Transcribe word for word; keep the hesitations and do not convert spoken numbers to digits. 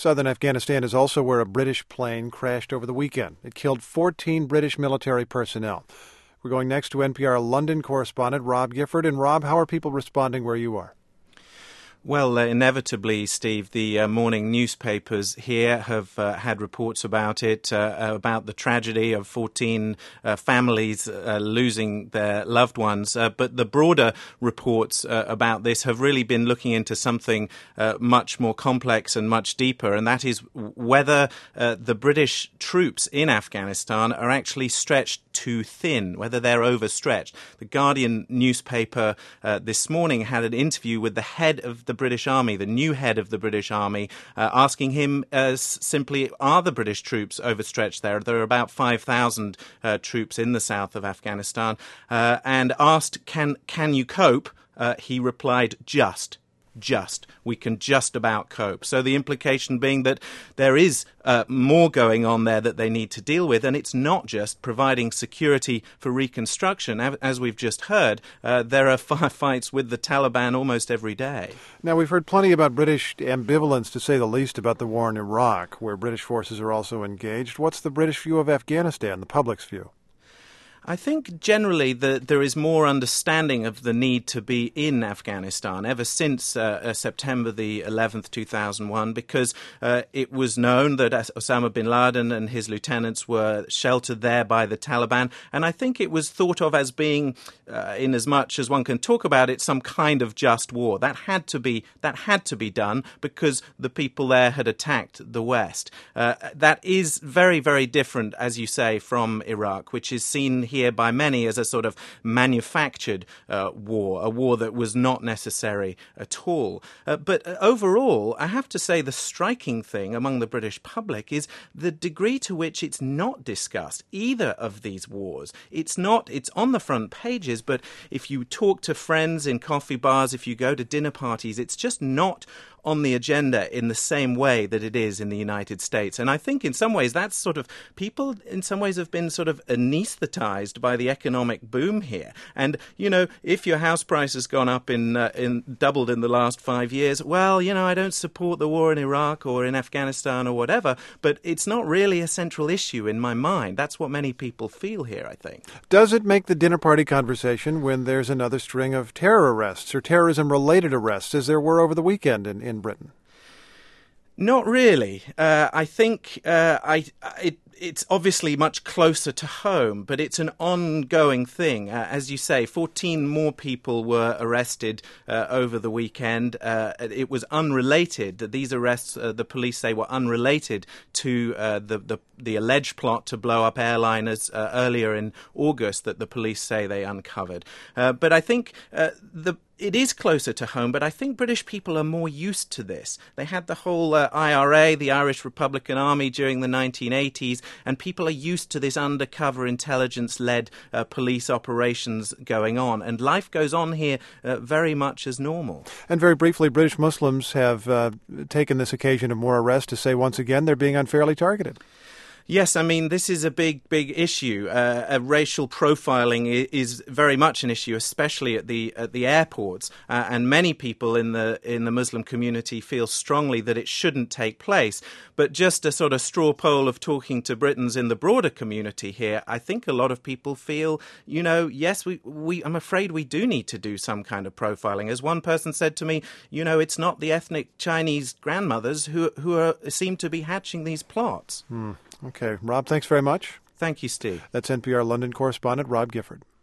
Southern Afghanistan is also where a British plane crashed over the weekend. It killed fourteen British military personnel. We're going next to N P R London correspondent Rob Gifford. And Rob, how are people responding where you are? Well, uh, inevitably, Steve, the uh, morning newspapers here have uh, had reports about it, uh, about the tragedy of fourteen uh, families uh, losing their loved ones. Uh, but the broader reports uh, about this have really been looking into something uh, much more complex and much deeper, and that is whether uh, the British troops in Afghanistan are actually stretched too thin, whether they're overstretched. The Guardian newspaper uh, this morning had an interview with the head of the British Army, the new head of the British Army, uh, asking him uh, simply, are the British troops overstretched there? There are about five thousand uh, troops in the south of Afghanistan, uh, and asked, can, can you cope? Uh, he replied, just. Just. We can just about cope. So the implication being that there is uh, more going on there that they need to deal with, and it's not just providing security for reconstruction. As we've just heard, uh, there are firefights with the Taliban almost every day. Now, we've heard plenty about British ambivalence, to say the least, about the war in Iraq, where British forces are also engaged. What's the British view of Afghanistan, the public's view? I think generally that there is more understanding of the need to be in Afghanistan ever since uh, September the eleventh, two thousand one, because uh, it was known that Osama bin Laden and his lieutenants were sheltered there by the Taliban. And I think it was thought of as being, uh, in as much as one can talk about it, some kind of just war. That had to be, that had to be done because the people there had attacked the West. Uh, that is very, very different, as you say, from Iraq, which is seen here here by many as a sort of manufactured uh, war, a war that was not necessary at all. Uh, but overall, I have to say the striking thing among the British public is the degree to which it's not discussed, either of these wars. It's not, it's on the front pages, but if you talk to friends in coffee bars, if you go to dinner parties, it's just not on the agenda in the same way that it is in the United States. And I think in some ways that's sort of, people in some ways have been sort of anesthetized by the economic boom here. And, you know, if your house price has gone up in, uh, in doubled in the last five years, well, you know, I don't support the war in Iraq or in Afghanistan or whatever, but it's not really a central issue in my mind. That's what many people feel here, I think. Does it make the dinner party conversation when there's another string of terror arrests or terrorism-related arrests, as there were over the weekend in, in Britain? Not really. Uh, I think uh, I it, it's obviously much closer to home, but it's an ongoing thing. Uh, as you say, fourteen more people were arrested uh, over the weekend. Uh, it was unrelated. These arrests, uh, the police say, were unrelated to uh, the, the the alleged plot to blow up airliners uh, earlier in August that the police say they uncovered. Uh, but I think uh, the It is closer to home, but I think British people are more used to this. They had the whole uh, I R A, the Irish Republican Army, during the nineteen eighties, and people are used to this undercover intelligence-led uh, police operations going on. And life goes on here uh, very much as normal. And very briefly, British Muslims have uh, taken this occasion of more arrests to say once again they're being unfairly targeted. Yes, I mean, this is a big, big issue. Uh, uh, racial profiling is very much an issue, especially at the at the airports. Uh, and many people in the in the Muslim community feel strongly that it shouldn't take place. But just a sort of straw poll of talking to Britons in the broader community here, I think a lot of people feel, you know, yes, we, we I'm afraid we do need to do some kind of profiling. As one person said to me, you know, it's not the ethnic Chinese grandmothers who who are, seem to be hatching these plots. Hmm. Okay. Rob, thanks very much. Thank you, Steve. That's N P R London correspondent Rob Gifford.